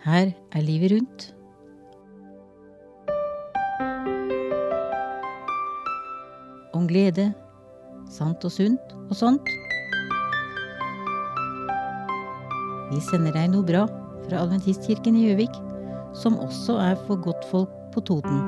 Her livet rundt. Om glede, sant og sunt og sånt. Vi sender deg noe bra fra Adventistkirken i Gjøvik, som også for godtfolk på Toten.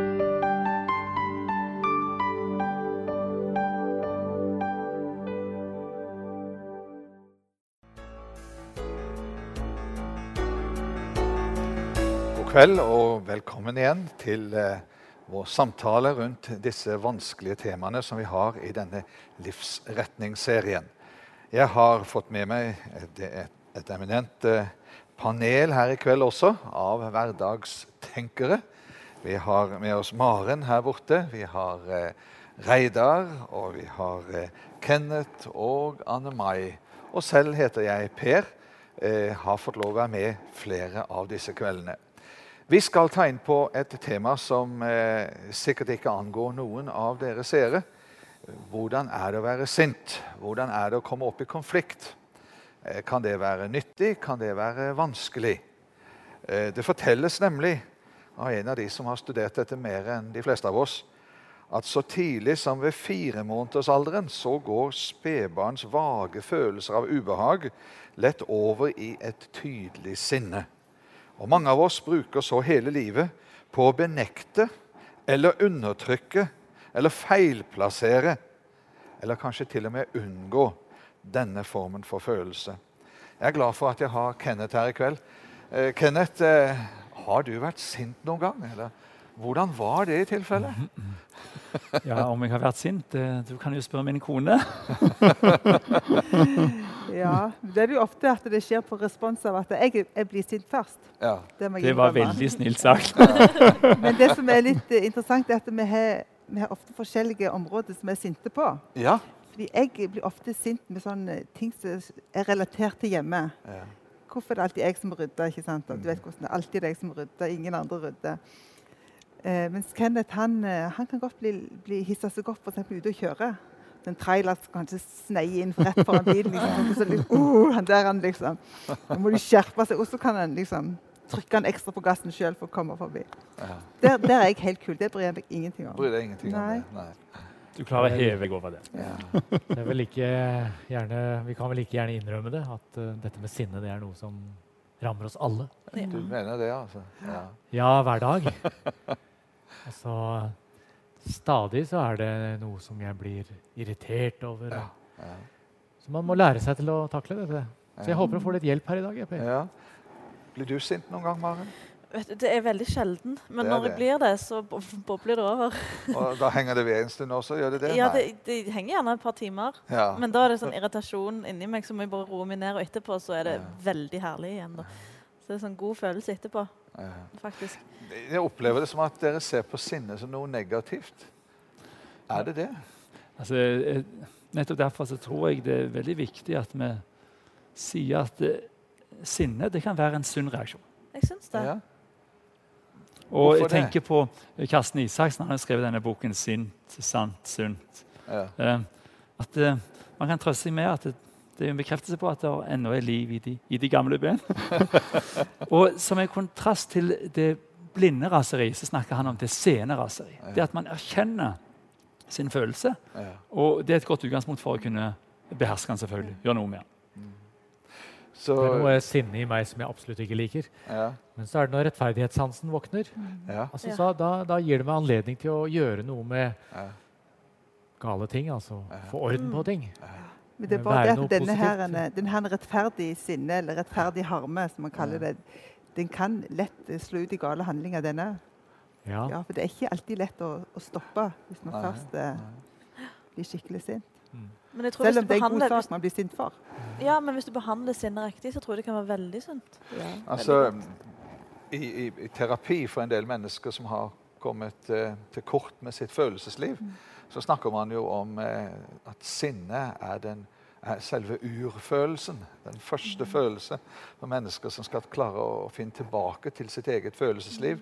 God kveld og velkommen igjen til vår samtale rundt disse vanskelige temaene som vi har i denne livsretningsserien. Jeg har fått med meg et eminent panel her i kveld også av hverdagstenkere. Vi har med oss Maren her borte, vi har Reidar, og vi har Kenneth og Anne-Mai. Og selv heter jeg Per, har fått lov å være med flere av disse kveldene. Vi skal ta inn på et tema som sikkert ikke angår noen av dere seere. Hvordan det å være sint? Hvordan det å komme opp i konflikt? Kan det være nyttig? Kan det være vanskelig? Det fortelles nemlig av en av de som har studert dette mer enn de fleste av oss, at så tidlig som ved 4-månedersalderen så går spedbarns vage følelser av ubehag lett over i et tydelig sinne. Og mange av oss bruker så hele livet på å benekte, eller undertrykke, eller feilplassere, eller kanskje til og med unngå denne formen for følelse. Jeg glad for at jeg har Kenneth her i kveld. Kenneth, har du vært sint noen gang? Eller hvordan var det i tilfelle? Ja, om jeg har vært sint, du kan jo spørre min kone. Ja, det jo ofte at det skjer på respons av at jeg blir sint først. Ja. Det var veldig snilt sagt. Men det som litt interessant at vi har ofte forskjellige områder som sinte på. Ja. Fordi jeg blir ofte sint med sånne ting som relatert til hjemme. Ja. Hvorfor det alltid jeg som rydder, ikke sant? Du vet hvordan det alltid jeg som rydder, ingen andre rydder. Mens Kenneth, han kan godt bli hisset seg opp for eksempel ute og kjøre. Den trailer skal kanskje sneie inn rett foran bilen. Liksom. Han liksom. Nå må du skjerpe seg. Og så kan han liksom trykke han ekstra på gassen selv for å komme forbi. Ja. Der jeg helt kul. Det bryr jeg meg ingenting om. Bryr deg ingenting om det? Nei. Du klarer å heve deg over det. Ja. Det vel ikke gjerne, vi kan vel ikke gjerne innrømme det, at dette med sinne det noe som rammer oss alle. Du mener det, altså? Ja, ja hver dag. Altså, stadig så det noe som jeg blir irritert over. Ja. Ja. Så man må lære seg til å takle dette. Så jeg håper å få litt hjelp her i dag. Ja. Blir du sint noen gang, Maren? Vet du, det veldig sjelden, men når jeg blir det, så bobler det over. Og da henger det ved en stund også, gjør det det? Ja, det henger gjerne et par timer. Ja. Men da det sånn irritasjon inni meg, så må jeg bare roe meg ned, og etterpå så det veldig herlig igjen. Da. Så det sånn god følelse etterpå, faktisk. Jeg opplever det som at dere ser på sinne som noe negativt. Det det? Altså, nettopp derfor så tror jeg det veldig viktig at vi sier at sinne, det kan være en sunn reaksjon. Jeg synes det. Ja. Og jeg tenker på Karsten Isaksen, han har skrevet denne boken «Sint, sant, sunt». Ja. At man kan trøste seg med at det en bekreftelse på at det ennå liv i de gamle ben. Og som en kontrast til det blinde raseri, så snakker han om det sene raseri. Det at man erkjenner sin følelse, og det et godt utgangspunkt for å kunne beherske den selvfølgelig, gjøre noe med den. Så, det noe sinne i meg som jeg absolutt ikke liker. Ja. Men så det når rettferdighetssansen våkner. Ja. Altså, så da gir det meg anledning til å gjøre noe med gale ting. Altså få orden på ting. Men det bare det at denne rettferdig sinne, eller rettferdig harme, som man kaller det, den kan lett slå ut i gale handlinger, denne. Ja. Ja, for det ikke alltid lett å stoppe hvis man først blir skikkelig sint. Men jeg tror selv om det god sak man blir sint for. Ja, men hvis du behandler sinne riktig, så tror jeg det kan være veldig sunt. Ja. Altså, i terapi for en del mennesker som har kommet til kort med sitt følelsesliv, så snakker man jo om at sinne selve urfølelsen, den første følelse for mennesker som skal klare å finne tilbake til sitt eget følelsesliv.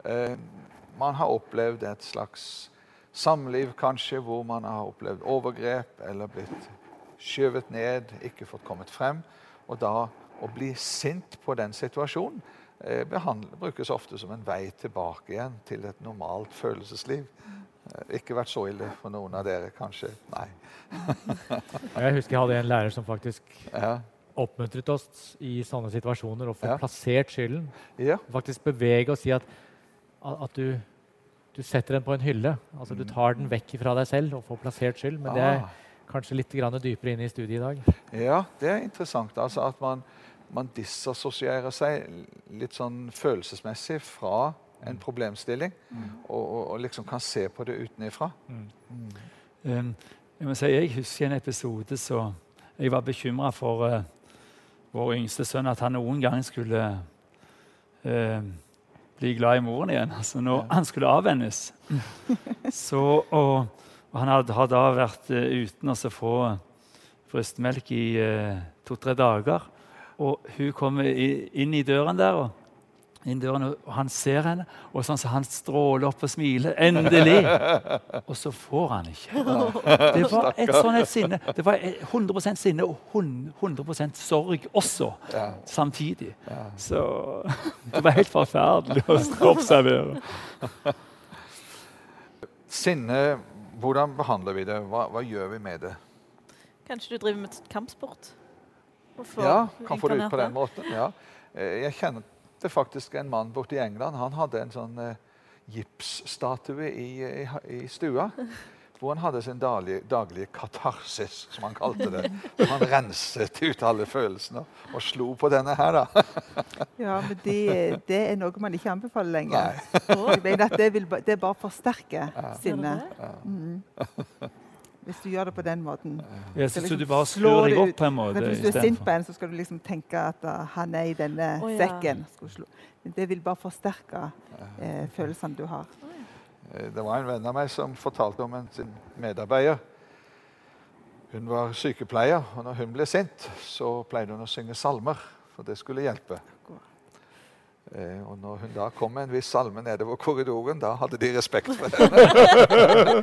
Man har opplevd et slags samliv kanskje, hvor man har opplevd overgrep eller blitt skjøvet ned, ikke fått kommet frem, og da å bli sint på den situasjonen, brukes ofte som en vei tilbake igjen til et normalt følelsesliv. Ikke vært så ille for noen av dere, kanskje? Nei. Jeg husker jeg hadde en lærer som faktisk oppmuntret oss i sånne situasjoner å få plassert skylden. Ja. Faktisk bevege og si at du setter den på en hylle. Altså du tar den vekk fra deg selv og får plassert skyld. Men det er kanskje litt grann dypere inn i studiet i dag. Ja, det er interessant. Altså at man disassosierer seg litt sånn følelsesmessig fra en problemstilling, og liksom kan se på det utenifra. Jeg må si, jeg husker en episode så jeg var bekymret for vår yngste sønn, at han noen gang skulle bli glad i moren igjen, altså når han skulle avvennes. Og han har da vært uten å få brystmelk i 2-3 dager, og hun kommer inn i døren der, og han ser henne, og sånn så han stråler opp og smiler. Endelig! Og så får han ikke. Det var et sinne. Det var 100% sinne og 100% sorg også, samtidig. Så det var helt forferdelig å observere. Sinne, hvordan behandler vi det? Hva gjør vi med det? Kanskje du driver med kampsport? Kan få det ut på den måten. Ja. Jeg kjenner det faktisk en mann borte i England. Han hadde en sånn gipsstatue i stua, hvor han hadde sin daglige katarsis, som han kalte det. Han renset ut alle følelsene og slo på denne her, da. Ja, men det er noe man ikke anbefaler lenger. Jeg mener at det bare forsterker sinnet. Hvis du gjør det på den måten. Så du bare slår deg opp på en måte? Hvis du er sint på en, så skal du liksom tenke at han er i denne sekken. Men det vil bare forsterke følelsene du har. Det var en venn av meg som fortalte om sin medarbeider. Hun var sykepleier, og når hun ble sint, så pleide hun å synge salmer, for det skulle hjelpe. Og når hun da kom med en viss salme nedover korridoren, da hadde de respekt for henne.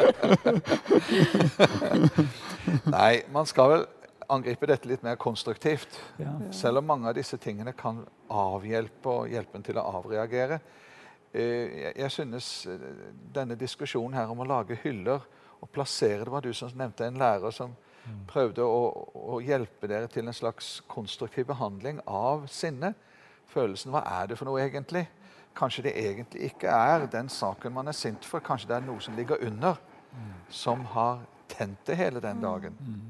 Nei, man skal vel angripe dette litt mer konstruktivt. Selv om mange av disse tingene kan avhjelpe og hjelpe til å avreagere. Jeg synes denne diskusjonen her om å lage hyller og plassere, det var du som nevnte en lærer som prøvde å hjelpe dere til en slags konstruktiv behandling av sinne. Følelsen, hva er det for noe egentlig? Kanskje det egentlig ikke er den saken man er sint for. Kanskje det er noe som ligger under, som har tent det hele den dagen.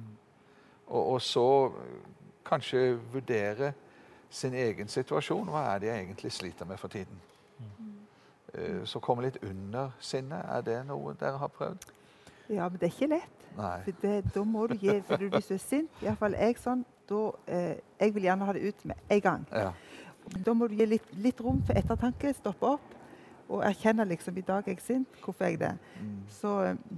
Og så kanskje vurdere sin egen situasjon. Hva er det jeg egentlig sliter med for tiden? Så komme litt under sinnet. Er det noe dere har prøvd? Ja, men det er ikke lett. For da må du gi, for hvis du er sint, i hvert fall jeg sånn, jeg vil gjerne ha det ut med en gang. Da må du gi litt rom for ettertanke, stoppe opp og erkjenne liksom, i dag er jeg sint, hvorfor er jeg det? Så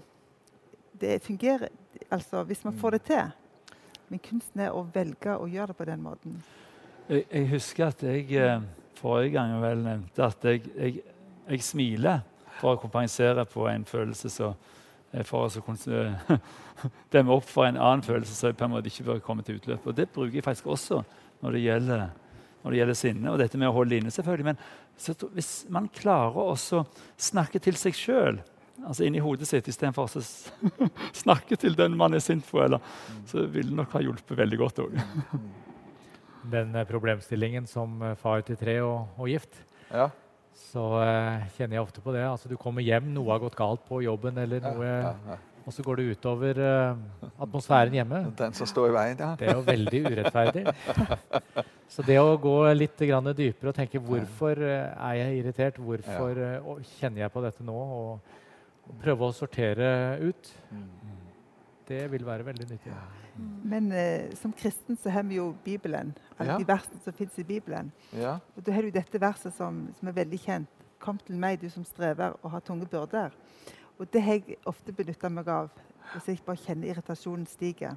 det fungerer, altså hvis man får det til. Men kunsten er å velge å gjøre det på den måten. Jeg husker at jeg forrige gang vel nevnte at jeg smiler for å kompensere på en følelse, så for å kunne demme opp for en annen følelse, så jeg på en måte ikke bør komme til utløp. Og det bruker jeg faktisk også når det gjelder sinne, og dette med å holde inne selvfølgelig. Men hvis man klarer å snakke til seg selv, altså inni hodet sitt, i stedet for å snakke til den man er sint på, så vil det nok ha hjulpet veldig godt også. Den problemstillingen som far til 3 og gift, så kjenner jeg ofte på det. Altså, du kommer hjem, noe har gått galt på jobben, eller noe... Og så går det utover atmosfæren hjemme. Den som står i veien, Det er jo veldig urettferdig. Så det å gå litt grann dypere og tenke hvorfor er jeg irritert, hvorfor kjenner jeg på dette nå, og prøve å sortere ut, det vil være veldig nyttig. Men som kristen så har vi jo Bibelen, alle de versene som finnes i Bibelen. Og da har du dette verset som er veldig kjent. Kom til meg, du som strever og har tunge byrder. Og det har jeg ofte benyttet meg av, hvis jeg bare kjenner irritasjonen stiger.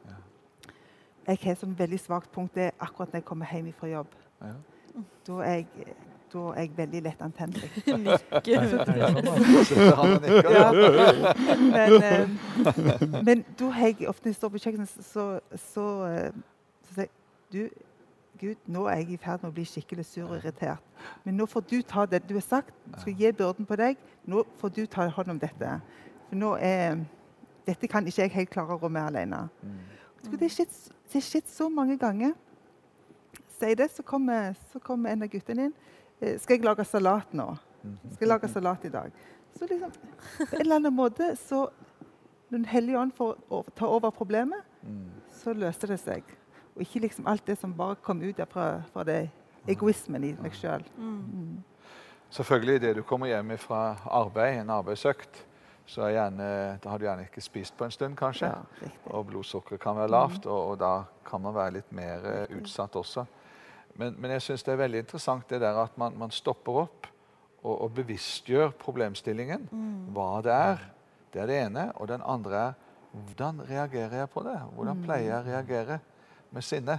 Jeg har et veldig svagt punkt, det er akkurat når jeg kommer hjem fra jobb. Da er jeg veldig lett antennelig. Men da har jeg ofte, når jeg står på kjøkkenet, så sier jeg, du, Gud, nå er jeg i ferd med å bli skikkelig sur og irritert. Men nå får du ta det du har sagt. Jeg skal gi byrden på deg. Nå får du ta hånd om dette. For dette kan ikke jeg helt klare å rå med alene. Det er skjedd så mange ganger. Sier det, så kommer en av guttene inn. Skal jeg lage salat nå? Skal jeg lage salat i dag? Så liksom, på en eller annen måte, så når Den hellige ånd får ta over problemet, så løser det seg. Og ikke liksom alt det som bare kom ut fra det egoismen i meg selv. Selvfølgelig, det du kommer hjem fra arbeid, en arbeidsøkt, så da har du gjerne ikke spist på en stund, kanskje. Ja, og blodsukkeret kan være lavt, og da kan man være litt mer utsatt også. Men jeg synes det er veldig interessant det der at man stopper opp og bevisstgjør problemstillingen. Hva det er det ene. Og den andre er, hvordan reagerer jeg på det? Hvordan pleier jeg å reagere med sinne?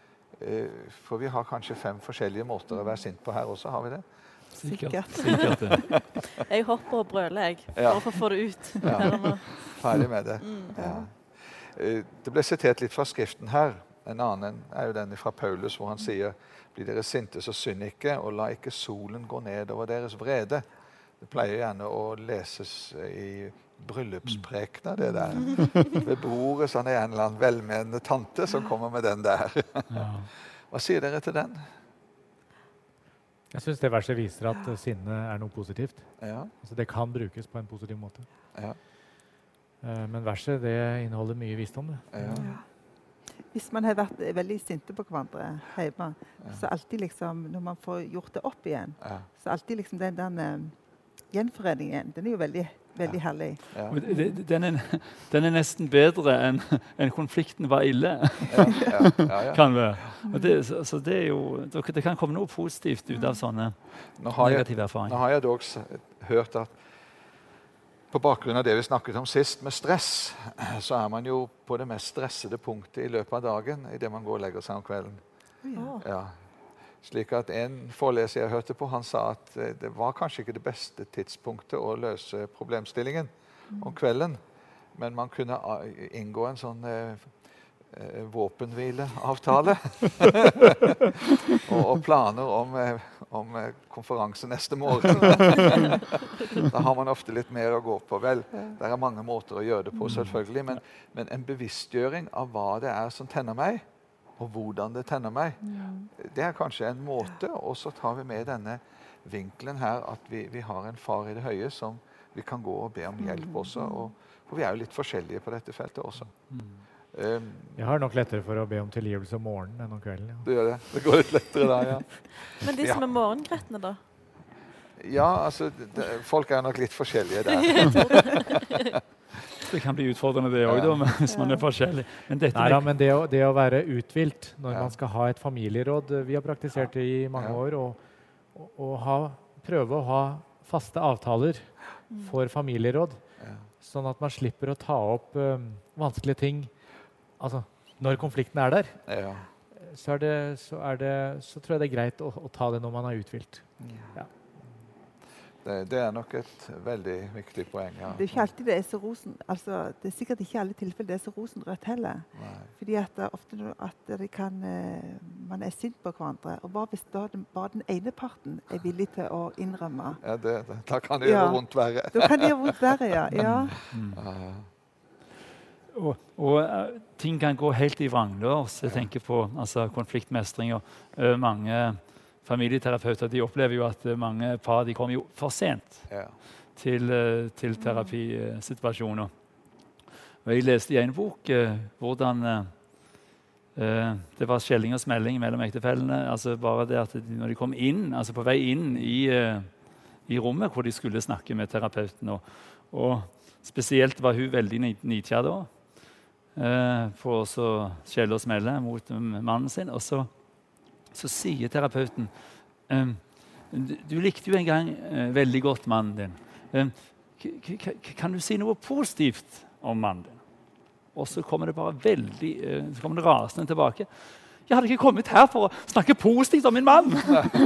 For vi har kanskje 5 forskjellige måter å være sint på her også, har vi det? Sikkert. Jeg hopper og brøler, for å få det ut. Ja. Ferdig med det. Ja. Det ble sitert litt fra skriften her. En annen er jo den fra Paulus, hvor han sier, bli dere sinte, så synd ikke, og la ikke solen gå ned over deres vrede. Det pleier gjerne å leses i bryllupsprekener, det der. Ved bordet så er det en eller annen velmenende tante som kommer med den der. Hva sier dere til den? Jeg synes det verset viser at sinne er noe positivt. Ja. Altså det kan brukes på en positiv måte. Ja. Men verset det inneholder mye visdom. Det. Ja. Hvis man har vært veldig sinte på hverandre hjemme, så alltid liksom, når man får gjort det opp igjen, så alltid liksom den gjenforeningen, den er jo veldig, veldig herlig. Ja. Den er nesten bedre enn konflikten var ille. Kan være. Så det er jo, det kan komme noe positivt ut av sånne negative erfaringer. Nå har jeg dog hørt at på bakgrunn av det vi snakket om sist med stress, så er man jo på det mest stressede punktet i løpet av dagen, i det man går og legger seg om kvelden. Ja. Slik at en foreleser jeg hørte på, han sa at det var kanskje ikke det beste tidspunktet å løse problemstillingen om kvelden, men man kunne inngå en sånn våpenhvileavtale og planer om konferanse neste morgen. Da har man ofte litt mer å gå på. Vel, det er mange måter å gjøre det på, selvfølgelig, men en bevisstgjøring av hva det er som tenner meg, og hvordan det tenner meg, det er kanskje en måte, og så tar vi med denne vinkelen her, at vi har en far i det høye som vi kan gå og be om hjelp også, for vi er jo litt forskjellige på dette feltet også. Jeg har nok lettere for å be om tilgivelse om morgenen enn om kvelden. Ja. Du gjør det. Det går litt lettere da, ja. Men de som er morgengretne da? Ja, altså, folk er nok litt forskjellige der. Det kan bli utfordrende det også, hvis man er forskjellig. Men det å være uthvilt når man skal ha et familieråd, vi har praktisert det i mange år, og prøve å ha faste avtaler for familieråd, sånn at man slipper å ta opp vanskelige ting. Altså, når konflikten er der, så tror jeg det er greit å ta det når man er uthvilt. Ja. Det er nok et veldig viktig poeng. Ja. Det er ikke alltid det er så det er sikkert ikke alle tilfeller det er så rosenrødt heller. Nei. Fordi at det er ofte at man er sint på hverandre. Og bare hvis bare den ene parten er villig til å innrømme. Ja, da kan det gjøre vondt verre. Da kan det gjøre vondt verre, ja. Og ting kan gå helt i vranglærs. Jeg tenker på konfliktmestring og mange familieterapeuter, de opplever jo at mange par de kommer jo for sent til terapisituasjoner. Og jeg leste i en bok hvordan det var skjelling og smelling mellom ektefellene. Altså bare det at når de kom inn, altså på vei inn i rommet hvor de skulle snakke med terapeuten, og spesielt var hun veldig nidkjær da, for å skjelle og smelle mot mannen sin, og så sier terapeuten, du likte jo en gang veldig godt mannen din. Kan du si noe positivt om mannen din? Og så kommer det bare så kommer det rasende tilbake. Jeg hadde ikke kommet her for å snakke positivt om min mann!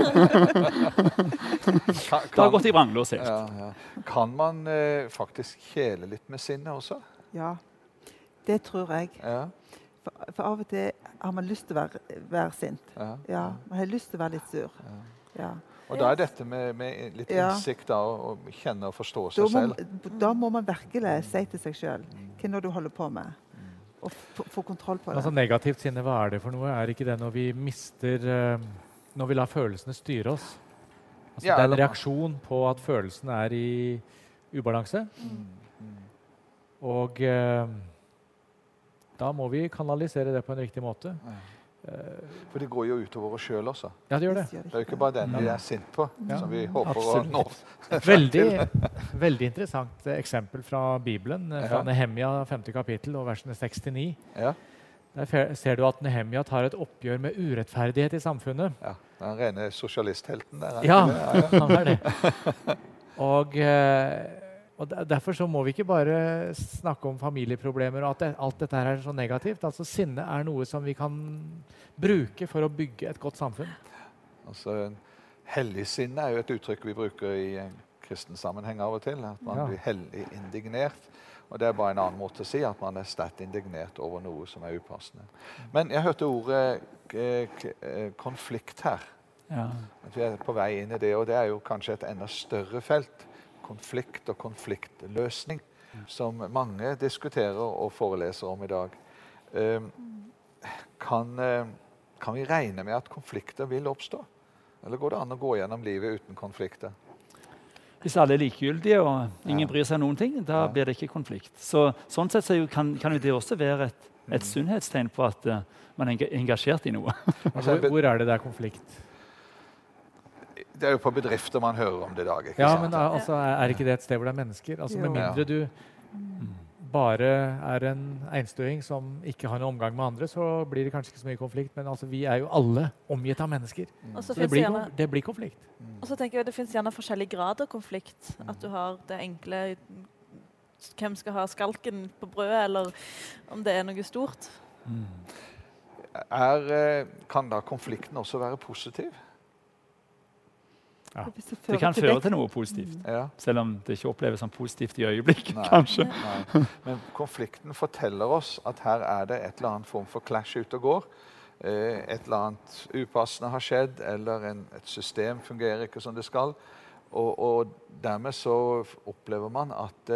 Det har gått i vranglås helt. Ja. Kan man faktisk kjele litt med sinnet også? Ja, det tror jeg. Ja. For av og til har man lyst til å være sint. Ja, man har lyst til å være litt sur. Ja. Og da dette med litt innsikt da, og kjenne og forstå seg selv. Da må man virkelig si til seg selv hva når du holder på med, og få kontroll på det. Altså negativt sinne, hva er det for noe? Er ikke det når vi mister, når vi lar følelsene styre oss? Altså det er en reaksjon på at følelsene er i ubalanse. Og da må vi kanalisere det på en riktig måte. For det går jo utover oss selv også. Ja, det gjør det. Det er jo ikke bare den vi er sint på, som vi håper å nå. Veldig interessant eksempel fra Bibelen, fra Nehemia 5. kapittel og versene 6-9. Ja. Der ser du at Nehemia tar et oppgjør med urettferdighet i samfunnet. Ja, den rene sosialisthelten der. Ja, han er det. Og derfor så må vi ikke bare snakke om familieproblemer og at alt dette her er så negativt. Altså sinne er noe som vi kan bruke for å bygge et godt samfunn. Altså, hellig sinne er jo et uttrykk vi bruker i en kristen sammenheng av og til. At man blir hellig indignert. Og det er bare en annen måte å si at man er sterkt indignert over noe som er upassende. Men jeg hørte ordet konflikt her. Ja. At vi er på vei inn i det, og det er jo kanskje et enda større felt. Konflikt og konfliktløsning, som mange diskuterer og foreleser om i dag. Kan vi regne med at konflikter vil oppstå? Eller går det an å gå gjennom livet uten konflikter? Hvis alle er likegyldige og ingen bryr seg noen ting, da blir det ikke konflikt. Sånn sett kan jo det også være et sunnhetstegn på at man er engasjert i noe. Hvor er det konflikt? Det er jo på bedrifter man hører om det i dag. Ikke sant? Men altså, er ikke det et sted hvor det er mennesker? Altså, med mindre du bare er en einstøing som ikke har noen omgang med andre, så blir det kanskje ikke så mye konflikt. Men altså, vi er jo alle omgitt av mennesker. Så det blir konflikt. Og så tenker jeg det finnes gjerne forskjellige grader av konflikt. At du har det enkle, hvem skal ha skalken på brødet, eller om det er noe stort. Kan da konflikten også være positiv? Ja. Det kan føre til noe positivt, selv om det ikke oppleves som positivt i øyeblikk, kanskje. Nei. Men konflikten forteller oss at her er det et eller annet form for clash ute og går. Et eller annet upassende har skjedd, eller et system fungerer ikke som det skal. Og dermed så opplever man at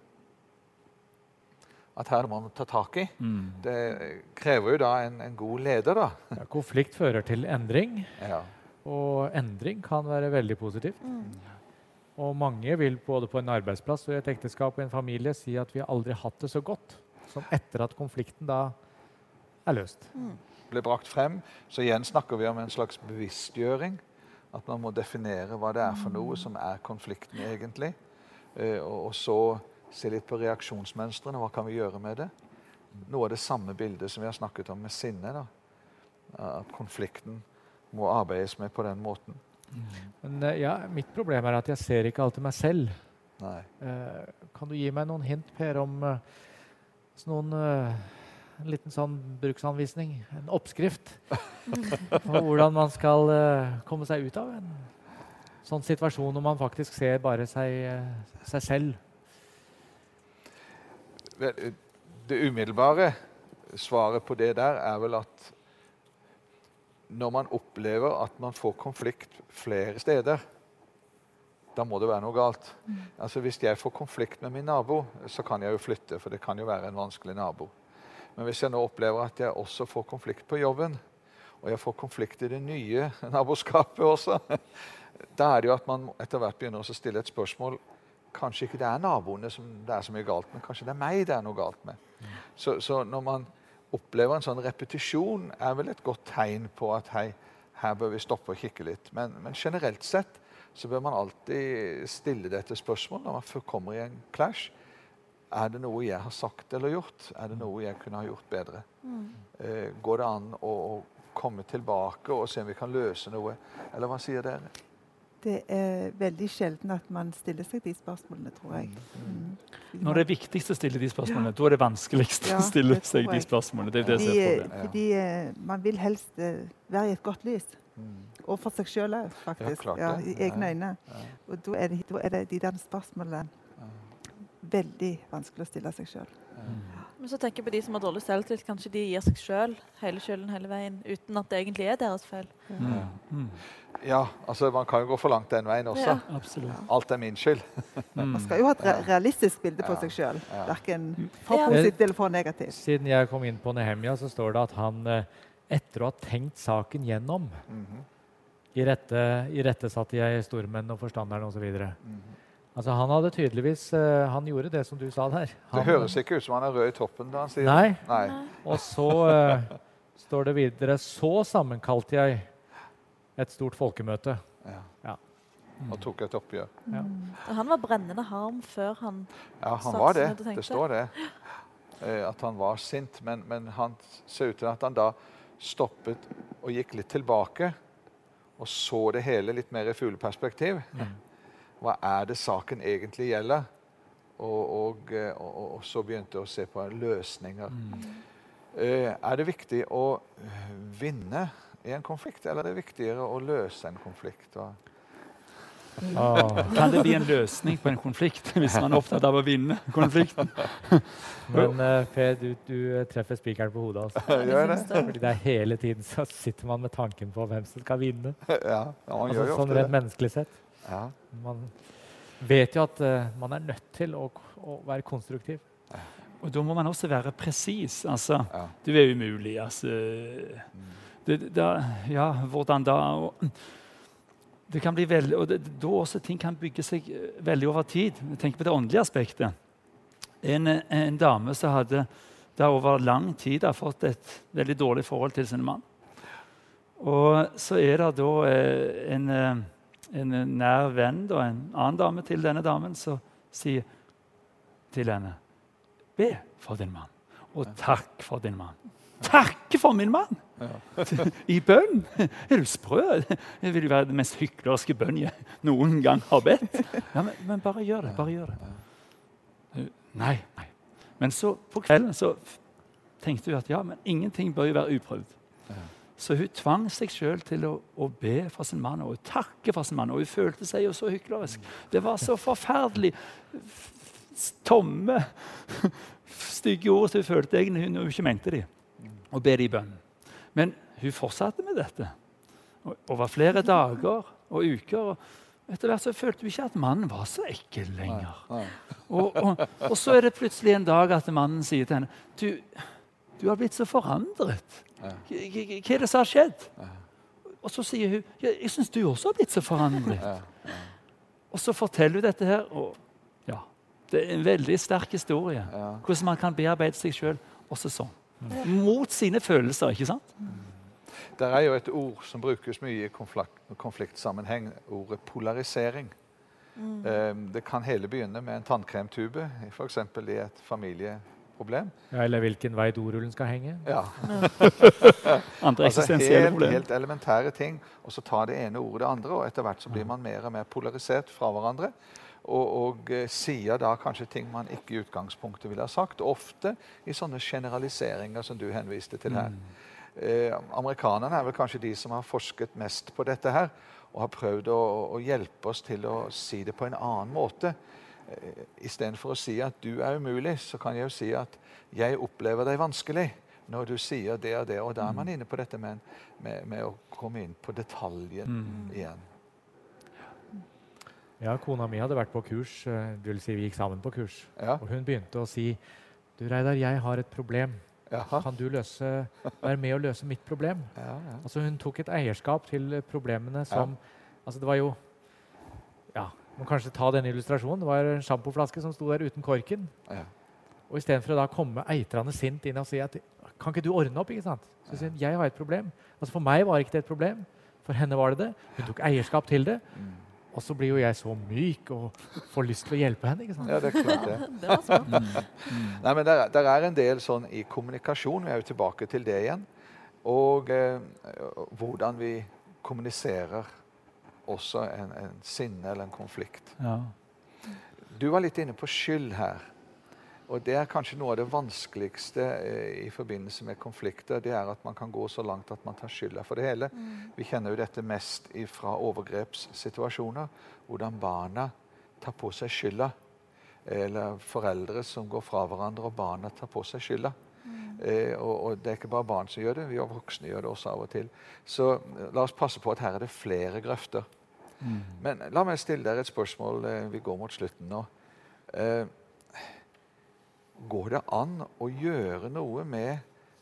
her må man ta tak i. Det krever jo da en god leder da. Ja, konflikt fører til endring. Ja. Og endring kan være veldig positivt. Og mange vil både på en arbeidsplass og i et ekteskap og en familie si at vi har aldri hatt det så godt som etter at konflikten da er løst. Ble brakt frem, så igjen snakker vi om en slags bevisstgjøring. At man må definere hva det er for noe som er konflikten egentlig. Og så se litt på reaksjonsmønstrene, hva kan vi gjøre med det? Noe av det samme bildet som vi har snakket om med sinne, da. At konflikten må arbeides med på den måten. Men mitt problem er at jeg ser ikke alltid meg selv. Nei. Kan du gi meg noen hint, Per, om en liten sånn bruksanvisning, en oppskrift på hvordan man skal komme seg ut av en sånn situasjon når man faktisk ser bare seg selv? Det umiddelbare svaret på det der er vel at når man opplever at man får konflikt flere steder, da må det være noe galt. Altså hvis jeg får konflikt med min nabo, så kan jeg jo flytte, for det kan jo være en vanskelig nabo. Men hvis jeg nå opplever at jeg også får konflikt på jobben, og jeg får konflikt i det nye naboskapet også, da er det jo at man etter hvert begynner å stille et spørsmål. Kanskje ikke det er naboene som det er så mye galt med, kanskje det er meg det er noe galt med. Så når man opplever en sånn repetisjon, er vel et godt tegn på at her bør vi stoppe og kikke litt. Men generelt sett så bør man alltid stille dette spørsmål når man kommer i en clash. Er det noe jeg har sagt eller gjort? Er det noe jeg kunne ha gjort bedre? Går det an å komme tilbake og se om vi kan løse noe? Eller hva sier dere? Det er veldig sjelden at man stiller seg de spørsmålene, tror jeg. Når det er viktigst å stille de spørsmålene, da er det vanskeligst å stille seg de spørsmålene. Det er det som er problemet. Fordi man vil helst være i et godt lys. Og for seg selv også, faktisk. I egne øyne. Og da er det de der spørsmålene veldig vanskelig å stille seg selv. Men så tenker jeg på de som har dårlig selvtillit, kanskje de gir seg selv hele skylden hele veien, uten at det egentlig er deres feil. Ja, altså man kan jo gå for langt den veien også. Ja. Absolutt. Alt er min skyld. Man skal jo ha et realistisk bilde på seg selv. Hverken for positivt eller for negativt. Siden jeg kom inn på Nehemia, så står det at han, etter å ha tenkt saken gjennom, irettesatte jeg stormenn og forstanderen og så videre. Altså han hadde tydeligvis, han gjorde det som du sa der. Det høres ikke ut som han er rød i toppen da han sier Nei. det. Nei. Og så står det videre, så sammenkalte jeg et stort folkemøte. Og tok et oppgjør. Han var brennende harm før han han var det. Det står det. At han var sint, men han ser ut til at han da stoppet og gikk litt tilbake og så det hele litt mer i fugleperspektiv. Hva er det saken egentlig gjelder? Og så begynte å se på løsninger. Er det viktig å vinne i en konflikt, eller er det viktigere å løse en konflikt? Kan det bli en løsning på en konflikt hvis man er opptatt av å vinne konflikten? Men Per, du treffer spikeren på hodet. Altså. Gjør det? Fordi det er hele tiden så sitter man med tanken på hvem som skal vinne. Man gjør jo sånn ofte rent det. menneskelig sett. Man vet jo at man er nødt til å være konstruktiv. Og da må man også være presis. Altså, det er umulig. Altså, hvordan da? Det kan bli veldig, og da også ting kan bygge seg veldig over tid. Jeg tenker på det åndelige aspektet. En dame som hadde da over lang tid har fått et veldig dårlig forhold til sin mann. Og så er det da en nær venn, da, en annen dame til denne damen, som sier til henne, be for din mann, og takk for din mann. Takke for min mann! I bønn? Er du sprø? Det vil jo være det mest hyklerske bønn jeg noen gang har bedt. Ja, men bare gjør det. Bare gjør det. Nei. Men så på kvelden så tenkte hun at men ingenting bør jo være uprøvd. Så hun tvang seg selv til å be for sin mann og takke for sin mann. Og hun følte seg jo så hyklerisk. Det var så forferdelig tomme, stygge ord som hun følte egentlig hun ikke mente de. Og be de i bønn. Men hun fortsatte med dette over flere dager og uker. Og etter hvert så følte hun ikke at mannen var så ekkel lenger. Og så er det plutselig en dag at mannen sier til henne, du har blitt så forandret. Hva er det som har skjedd? Og så sier hun, jeg synes du også har blitt så forandret. Og så forteller hun dette her, og det er en veldig sterk historie. Hvordan man kan bearbeide seg selv også sånn. Mot sine følelser, ikke sant? Det er jo et ord som brukes mye i konfliktsammenheng, ordet polarisering. Det kan hele begynne med en tannkremtube, for eksempel i et familieproblem. Eller hvilken vei dorullen skal henge. Andre eksistensielle problemer. Helt elementære ting, og så tar det ene ordet det andre, og etter hvert så blir man mer og mer polarisert fra hverandre. Og sier da kanskje ting man ikke i utgangspunktet ville ha sagt, ofte i sånne generaliseringer som du henviste til her. Amerikanerne er vel kanskje de som har forsket mest på dette her, og har prøvd å hjelpe oss til å si det på en annen måte. I stedet for å si at du er umulig, så kan jeg jo si at jeg opplever deg vanskelig når du sier det og det, og da er man inne på dette med å komme inn på detaljen igjen. Ja, kona mi hadde vært på kurs, det vil si vi gikk sammen på kurs, og hun begynte å si, du Reidar, jeg har et problem. Kan du være med å løse mitt problem? Altså hun tok et eierskap til problemene som, altså det var jo, må kanskje ta denne illustrasjonen, det var en sjampoflaske som sto der uten korken, og i stedet for å da komme eitrende sint inn og si at, kan ikke du ordne opp, ikke sant? Så sier hun, jeg har et problem. Altså for meg var ikke det et problem, for henne var det det. Hun tok eierskap til det. Og så blir jo jeg så myk og får lyst til å hjelpe henne, ikke sant? Ja, det er klart det. Det var smart. Nei, men der er en del sånn i kommunikasjon, vi er jo tilbake til det igjen, og hvordan vi kommuniserer også en sinne eller en konflikt. Du var litt inne på skyld her, og det er kanskje noe av det vanskeligste i forbindelse med konflikter, det er at man kan gå så langt at man tar skylda for det hele. Vi kjenner jo dette mest fra overgrepssituasjoner, hvordan barna tar på seg skylda. eller foreldre som går fra hverandre, og barna tar på seg skylda. Og det er ikke bare barn som gjør det, vi voksne gjør det også av og til. Så la oss passe på at her er det flere grøfter. Men la meg stille dere et spørsmål, vi går mot slutten nå. Går det an å gjøre noe med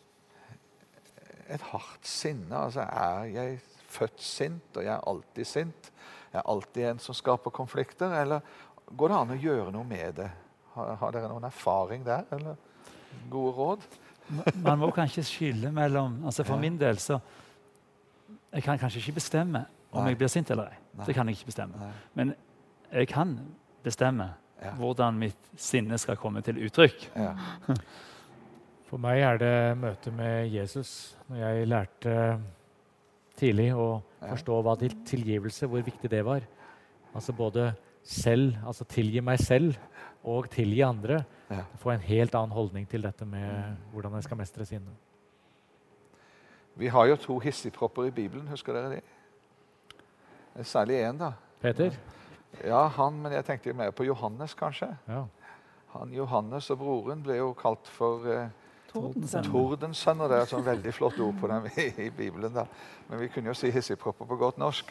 et hardt sinne? Altså, er jeg født sint, og jeg er alltid sint? Jeg er alltid en som skaper konflikter? Eller går det an å gjøre noe med det? Har dere noen erfaring der, eller gode råd? Man må kanskje skille mellom, altså for min del så, jeg kan kanskje ikke bestemme om jeg blir sint eller ei. Det kan jeg ikke bestemme. Men jeg kan bestemme hvordan mitt sinne skal komme til uttrykk. For meg er det møte med Jesus, når jeg lærte tidlig å forstå hva tilgivelse, hvor viktig det var. Altså både selv, altså tilgi meg selv, og tilgi andre. Få en helt annen holdning til dette med hvordan jeg skal mestre sinne. Vi har jo 2 hissigpropper i Bibelen, husker dere det? Særlig en da. Peter? Ja, han, men jeg tenkte mer på Johannes kanskje. Ja. Han, Johannes og broren ble jo kalt for Tordensønner. Det er et sånn veldig flott ord på dem i Bibelen da. Men vi kunne jo si hissigpropper på godt norsk.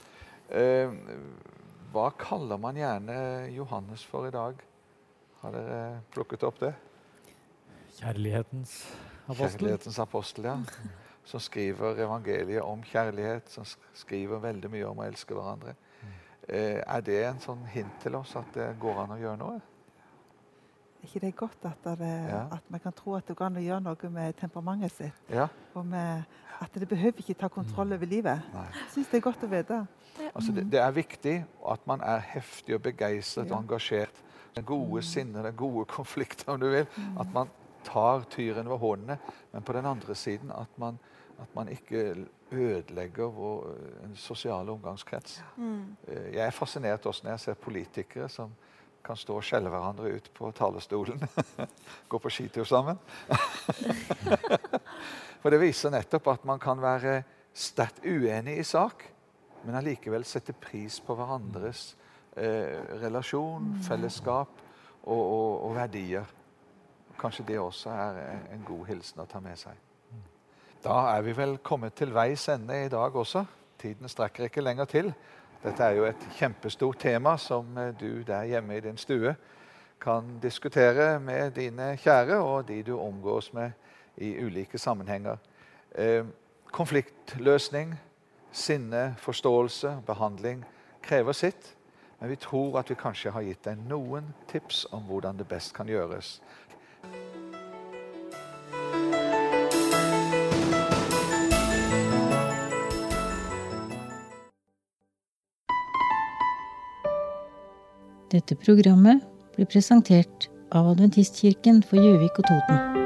Hva kaller man gjerne Johannes for i dag? Har dere plukket opp det? Kjærlighetens apostel. Kjærlighetens apostel, ja. Som skriver evangeliet om kjærlighet, som skriver veldig mye om å elske hverandre. Er det en sånn hint til oss at det går an å gjøre noe? Er ikke det godt at man kan tro at det går an å gjøre noe med temperamentet sitt? Ja. Og at det behøver ikke ta kontroll over livet. Jeg synes det er godt å vite. Altså det er viktig at man er heftig og begeistret og engasjert. Den gode sinne, den gode konflikten, om du vil. At man tar tyren ved håndene, men på den andre siden at man ikke ødelegger en sosial omgangskrets. Jeg er fascinert også når jeg ser politikere som kan stå og skjelle hverandre ut på talerstolen. Gå på skitur sammen. For det viser nettopp at man kan være sterkt uenig i sak, men allikevel sette pris på hverandres relasjon, fellesskap og verdier. Kanskje det også er en god hilsen å ta med seg. Da er vi vel kommet til veis ende i dag også. Tiden strekker ikke lenger til. Dette er jo et kjempestort tema som du der hjemme i din stue kan diskutere med dine kjære og de du omgås med i ulike sammenhenger. Konfliktløsning, sinne, forståelse, behandling krever sitt. Men vi tror at vi kanskje har gitt deg noen tips om hvordan det best kan gjøres. Dette programmet ble presentert av Adventistkirken for Gjøvik og Toten.